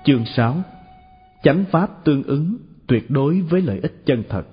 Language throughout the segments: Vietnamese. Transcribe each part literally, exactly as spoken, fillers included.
Chương sáu. Chánh pháp tương ứng tuyệt đối với lợi ích chân thật.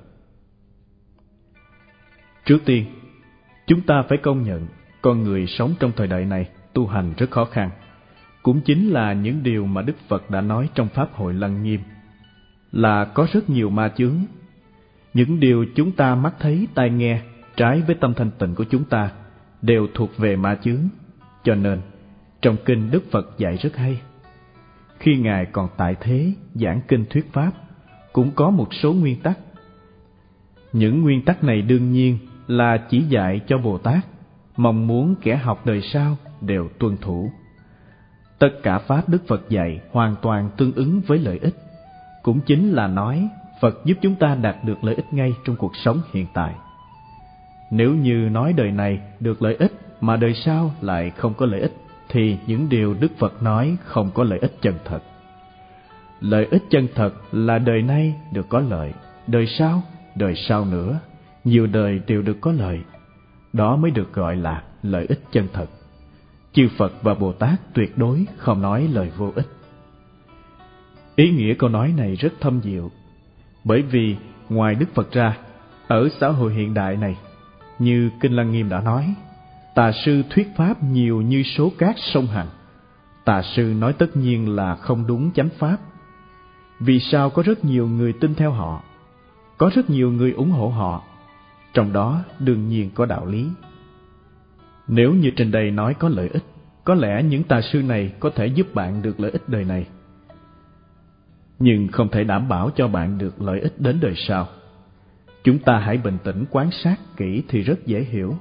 Trước tiên, chúng ta phải công nhận con người sống trong thời đại này tu hành rất khó khăn. Cũng chính là những điều mà Đức Phật đã nói trong Pháp Hội Lăng Nghiêm, là có rất nhiều ma chướng. Những điều chúng ta mắt thấy tai nghe trái với tâm thanh tịnh của chúng ta đều thuộc về ma chướng. Cho nên, trong kinh Đức Phật dạy rất hay. Khi Ngài còn tại thế giảng kinh thuyết Pháp, cũng có một số nguyên tắc. Những nguyên tắc này đương nhiên là chỉ dạy cho Bồ Tát, mong muốn kẻ học đời sau đều tuân thủ. Tất cả Pháp Đức Phật dạy hoàn toàn tương ứng với lợi ích. Cũng chính là nói Phật giúp chúng ta đạt được lợi ích ngay trong cuộc sống hiện tại. Nếu như nói đời này được lợi ích mà đời sau lại không có lợi ích, thì những điều Đức Phật nói không có lợi ích chân thật. Lợi ích chân thật là đời nay được có lợi, đời sau, đời sau nữa, nhiều đời đều được có lợi. Đó mới được gọi là lợi ích chân thật. Chư Phật và Bồ Tát tuyệt đối không nói lời vô ích. Ý nghĩa câu nói này rất thâm diệu, bởi vì ngoài Đức Phật ra, ở xã hội hiện đại này, như Kinh Lăng Nghiêm đã nói, tà sư thuyết pháp nhiều như số cát sông Hằng. Tà sư nói tất nhiên là không đúng chánh pháp. Vì sao có rất nhiều người tin theo họ? Có rất nhiều người ủng hộ họ. Trong đó đương nhiên có đạo lý. Nếu như trên đây nói có lợi ích, có lẽ những tà sư này có thể giúp bạn được lợi ích đời này, nhưng không thể đảm bảo cho bạn được lợi ích đến đời sau. Chúng ta hãy bình tĩnh quan sát kỹ thì rất dễ hiểu.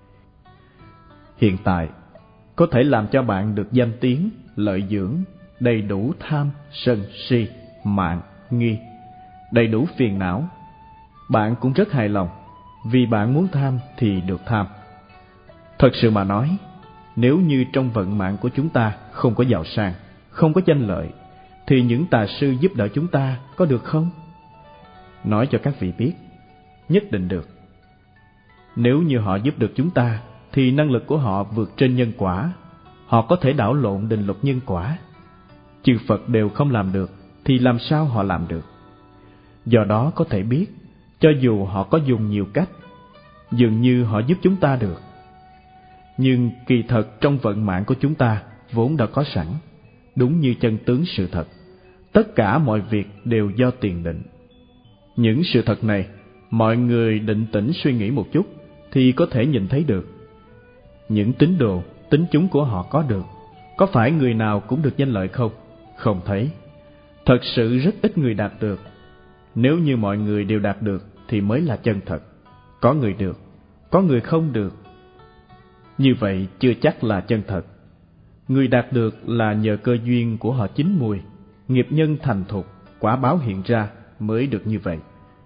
Hiện tại, có thể làm cho bạn được danh tiếng, lợi dưỡng, đầy đủ tham, sân, si, mạn, nghi, đầy đủ phiền não. Bạn cũng rất hài lòng, vì bạn muốn tham thì được tham. Thật sự mà nói, nếu như trong vận mạng của chúng ta không có giàu sang, không có danh lợi, thì những tà sư giúp đỡ chúng ta có được không? Nói cho các vị biết, nhất định được. Nếu như họ giúp được chúng ta, thì năng lực của họ vượt trên nhân quả. Họ có thể đảo lộn định luật nhân quả. Chư Phật đều không làm được, thì làm sao họ làm được? Do đó có thể biết, cho dù họ có dùng nhiều cách, dường như họ giúp chúng ta được, nhưng kỳ thật trong vận mạng của chúng ta vốn đã có sẵn, đúng như chân tướng sự thật. Tất cả mọi việc đều do tiền định. Những sự thật này, mọi người định tĩnh suy nghĩ một chút thì có thể nhìn thấy được. Những tín đồ, tín chúng của họ có được. Có phải người nào cũng được danh lợi không? Không thấy. Thật sự rất ít người đạt được. Nếu như mọi người đều đạt được thì mới là chân thật. Có người được, có người không được. Như vậy chưa chắc là chân thật. Người đạt được là nhờ cơ duyên của họ chín mùi, nghiệp nhân thành thục, quả báo hiện ra mới được như vậy.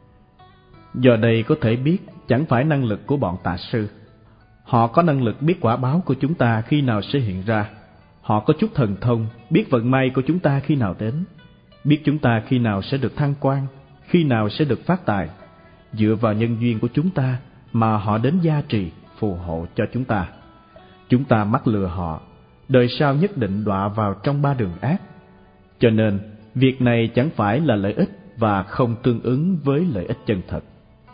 Do đây có thể biết chẳng phải năng lực của bọn tà sư. Họ có năng lực biết quả báo của chúng ta khi nào sẽ hiện ra. Họ có chút thần thông, biết vận may của chúng ta khi nào đến, biết chúng ta khi nào sẽ được thăng quan, khi nào sẽ được phát tài. Dựa vào nhân duyên của chúng ta mà họ đến gia trì, phù hộ cho chúng ta. Chúng ta mắc lừa họ, đời sau nhất định đọa vào trong ba đường ác. Cho nên, việc này chẳng phải là lợi ích và không tương ứng với lợi ích chân thật.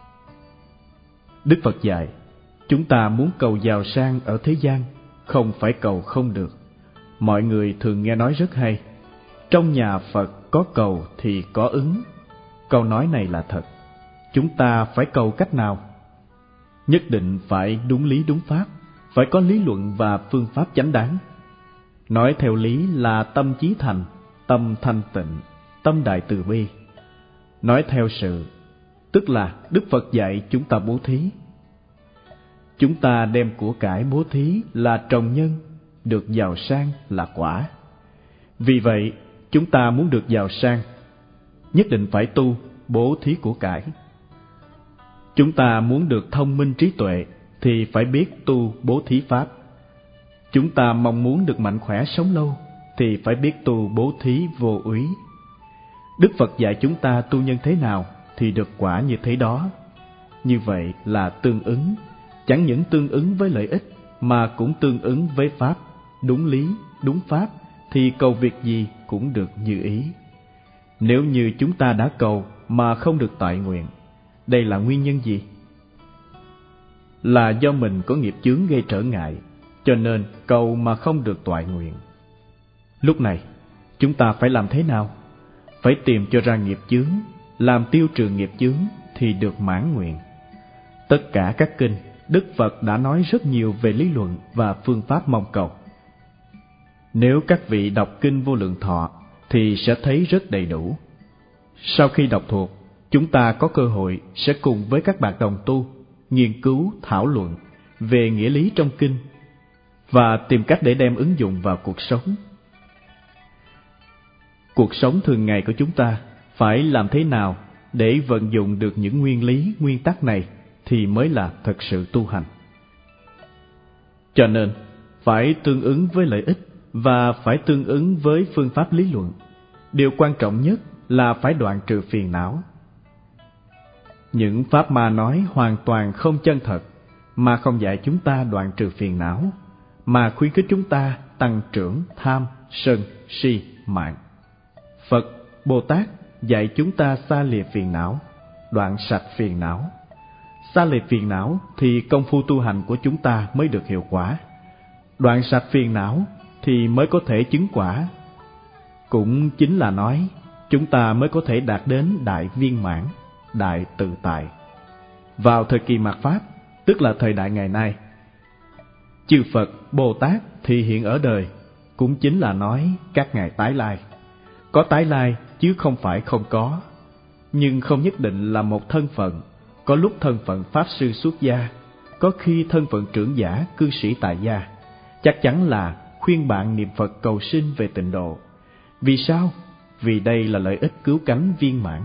Đức Phật dạy, chúng ta muốn cầu giàu sang ở thế gian, không phải cầu không được. Mọi người thường nghe nói rất hay, trong nhà Phật có cầu thì có ứng. Câu nói này là thật. Chúng ta phải cầu cách nào? Nhất định phải đúng lý đúng pháp, phải có lý luận và phương pháp chánh đáng. Nói theo lý là tâm chí thành, tâm thanh tịnh, tâm đại từ bi. Nói theo sự, tức là Đức Phật dạy chúng ta bố thí. Chúng ta đem của cải bố thí là trồng nhân, được giàu sang là quả. Vì vậy, chúng ta muốn được giàu sang, nhất định phải tu bố thí của cải. Chúng ta muốn được thông minh trí tuệ thì phải biết tu bố thí pháp. Chúng ta mong muốn được mạnh khỏe sống lâu thì phải biết tu bố thí vô úy. Đức Phật dạy chúng ta tu nhân thế nào thì được quả như thế đó. Như vậy là tương ứng, chẳng những tương ứng với lợi ích mà cũng tương ứng với pháp. Đúng lý, đúng pháp thì cầu việc gì cũng được như ý. Nếu như chúng ta đã cầu mà không được toại nguyện, đây là nguyên nhân gì? Là do mình có nghiệp chướng gây trở ngại, cho nên cầu mà không được toại nguyện. Lúc này, chúng ta phải làm thế nào? Phải tìm cho ra nghiệp chướng, làm tiêu trừ nghiệp chướng thì được mãn nguyện. Tất cả các kinh, Đức Phật đã nói rất nhiều về lý luận và phương pháp mong cầu. Nếu các vị đọc kinh Vô Lượng Thọ thì sẽ thấy rất đầy đủ. Sau khi đọc thuộc, chúng ta có cơ hội sẽ cùng với các bạn đồng tu nghiên cứu, thảo luận về nghĩa lý trong kinh và tìm cách để đem ứng dụng vào cuộc sống. Cuộc sống thường ngày của chúng ta phải làm thế nào để vận dụng được những nguyên lý, nguyên tắc này thì mới là thật sự tu hành. Cho nên, phải tương ứng với lợi ích và phải tương ứng với phương pháp lý luận. Điều quan trọng nhất là phải đoạn trừ phiền não. Những pháp ma nói hoàn toàn không chân thật, mà không dạy chúng ta đoạn trừ phiền não, mà khuyến khích chúng ta tăng trưởng tham, sân, si, mạng. Phật, Bồ Tát dạy chúng ta xa lìa phiền não, đoạn sạch phiền não. Xa lìa phiền não thì công phu tu hành của chúng ta mới được hiệu quả. Đoạn sạch phiền não thì mới có thể chứng quả. Cũng chính là nói, chúng ta mới có thể đạt đến đại viên mãn, đại tự tại. Vào thời kỳ mạt Pháp, tức là thời đại ngày nay, chư Phật, Bồ Tát thì hiện ở đời, cũng chính là nói các ngài tái lai. Có tái lai chứ không phải không có, nhưng không nhất định là một thân phận. Có lúc thân phận Pháp Sư xuất gia, có khi thân phận trưởng giả, cư sĩ tại gia. Chắc chắn là khuyên bạn niệm Phật cầu sinh về tịnh độ. Vì sao? Vì đây là lợi ích cứu cánh viên mãn.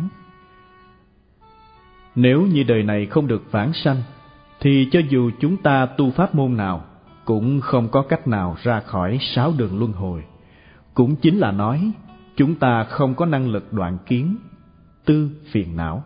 Nếu như đời này không được vãng sanh, thì cho dù chúng ta tu pháp môn nào, cũng không có cách nào ra khỏi sáu đường luân hồi. Cũng chính là nói, chúng ta không có năng lực đoạn kiến tư phiền não.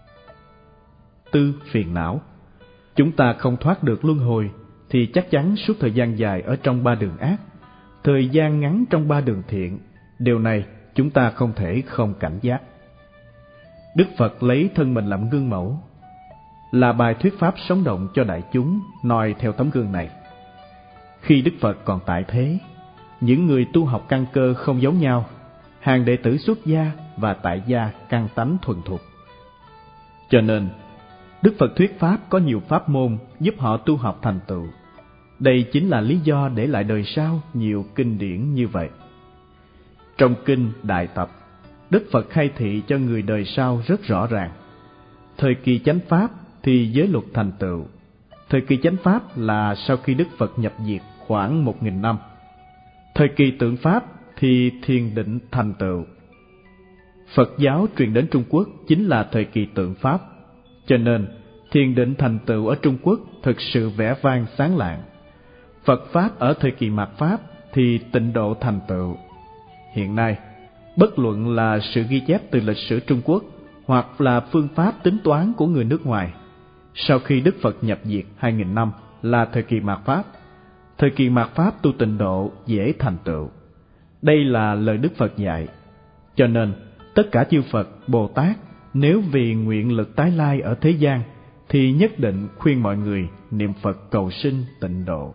Tư phiền não, chúng ta không thoát được luân hồi, thì chắc chắn suốt thời gian dài ở trong ba đường ác, thời gian ngắn trong ba đường thiện. Điều này chúng ta không thể không cảnh giác. Đức Phật lấy thân mình làm gương mẫu, là bài thuyết pháp sống động cho đại chúng noi theo tấm gương này. Khi Đức Phật còn tại thế, những người tu học căn cơ không giống nhau, hàng đệ tử xuất gia và tại gia căn tánh thuần thục. Cho nên, Đức Phật thuyết pháp có nhiều pháp môn giúp họ tu học thành tựu. Đây chính là lý do để lại đời sau nhiều kinh điển như vậy. Trong kinh Đại Tập, Đức Phật khai thị cho người đời sau rất rõ ràng. Thời kỳ chánh pháp thì giới luật thành tựu. Thời kỳ chánh pháp là sau khi Đức Phật nhập diệt khoảng một nghìn năm. Thời kỳ tượng pháp thì thiền định thành tựu. Phật giáo truyền đến Trung Quốc chính là thời kỳ tượng pháp, cho nên thiền định thành tựu ở Trung Quốc thực sự vẻ vang sáng lạng. Phật pháp ở thời kỳ mạt pháp thì tịnh độ thành tựu. Hiện nay, bất luận là sự ghi chép từ lịch sử Trung Quốc hoặc là phương pháp tính toán của người nước ngoài, sau khi Đức Phật nhập diệt hai nghìn năm là thời kỳ mạt pháp. Thời kỳ mạt pháp tu tịnh độ dễ thành tựu. Đây là lời Đức Phật dạy. Cho nên, tất cả chư Phật, Bồ Tát nếu vì nguyện lực tái lai ở thế gian thì nhất định khuyên mọi người niệm Phật cầu sinh tịnh độ.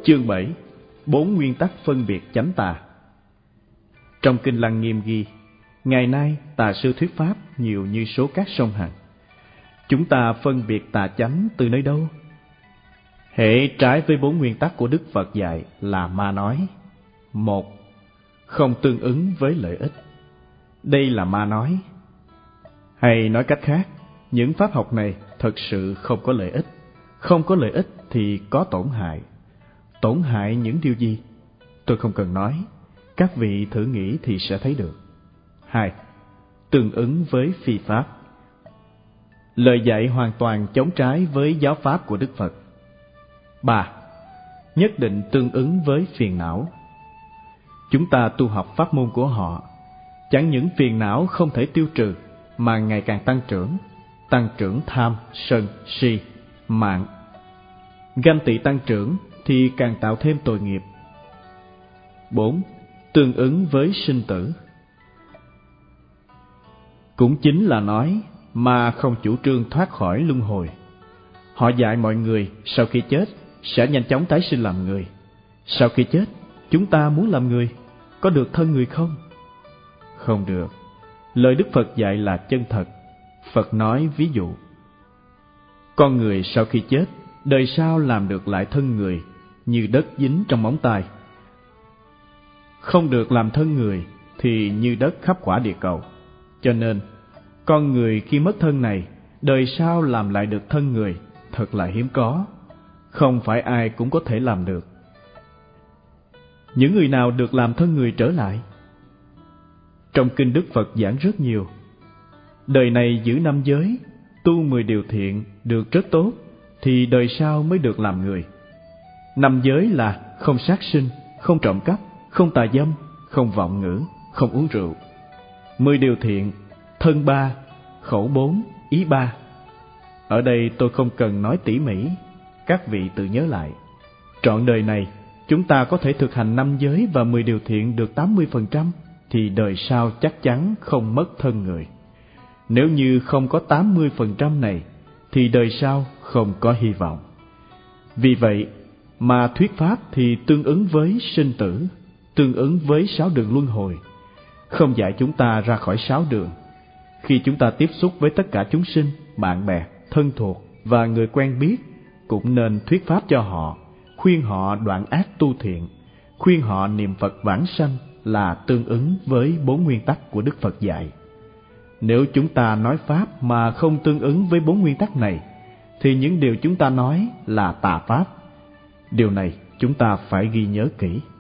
Chương bảy. Bốn nguyên tắc phân biệt chánh tà. Trong Kinh Lăng Nghiêm ghi, ngày nay tà sư thuyết pháp nhiều như số cát sông Hằng. Chúng ta phân biệt tà chánh từ nơi đâu? Hễ trái với bốn nguyên tắc của Đức Phật dạy là ma nói. Một, không tương ứng với lợi ích. Đây là ma nói. Hay nói cách khác, những pháp học này thật sự không có lợi ích. Không có lợi ích thì có tổn hại. Tổn hại những điều gì? Tôi không cần nói, các vị thử nghĩ thì sẽ thấy được. Hai, tương ứng với phi pháp. Lời dạy hoàn toàn chống trái với giáo pháp của Đức Phật. Ba, nhất định tương ứng với phiền não. Chúng ta tu học pháp môn của họ, chẳng những phiền não không thể tiêu trừ mà ngày càng tăng trưởng, tăng trưởng tham, sân, si, mạn. Ganh tị tăng trưởng thì càng tạo thêm tội nghiệp. Bốn, tương ứng với sinh tử. Cũng chính là nói mà không chủ trương thoát khỏi luân hồi. Họ dạy mọi người sau khi chết sẽ nhanh chóng tái sinh làm người. Sau khi chết, chúng ta muốn làm người, có được thân người không? Không được. Lời Đức Phật dạy là chân thật. Phật nói ví dụ, con người sau khi chết, đời sau làm được lại thân người, như đất dính trong móng tay. Không được làm thân người thì như đất khắp quả địa cầu. Cho nên, con người khi mất thân này, đời sau làm lại được thân người, thật là hiếm có. Không phải ai cũng có thể làm được. Những người nào được làm thân người trở lại? Trong kinh Đức Phật giảng rất nhiều. Đời này giữ năm giới, tu mười điều thiện được rất tốt, thì đời sau mới được làm người. Năm giới là không sát sinh, không trộm cắp, không tà dâm, không vọng ngữ, không uống rượu. Mười điều thiện, thân ba, khẩu bốn, ý ba. Ở đây tôi không cần nói tỉ mỉ, các vị tự nhớ lại. Trọn đời này, chúng ta có thể thực hành năm giới và mười điều thiện được tám mươi phần trăm, thì đời sau chắc chắn không mất thân người. Nếu như không có tám mươi phần trăm này, thì đời sau không có hy vọng. Vì vậy mà thuyết pháp thì tương ứng với sinh tử, tương ứng với sáu đường luân hồi, không dạy chúng ta ra khỏi sáu đường. Khi chúng ta tiếp xúc với tất cả chúng sinh, bạn bè, thân thuộc và người quen biết, cũng nên thuyết pháp cho họ, khuyên họ đoạn ác tu thiện, khuyên họ niệm Phật vãng sanh là tương ứng với bốn nguyên tắc của Đức Phật dạy. Nếu chúng ta nói pháp mà không tương ứng với bốn nguyên tắc này, thì những điều chúng ta nói là tà pháp. Điều này chúng ta phải ghi nhớ kỹ.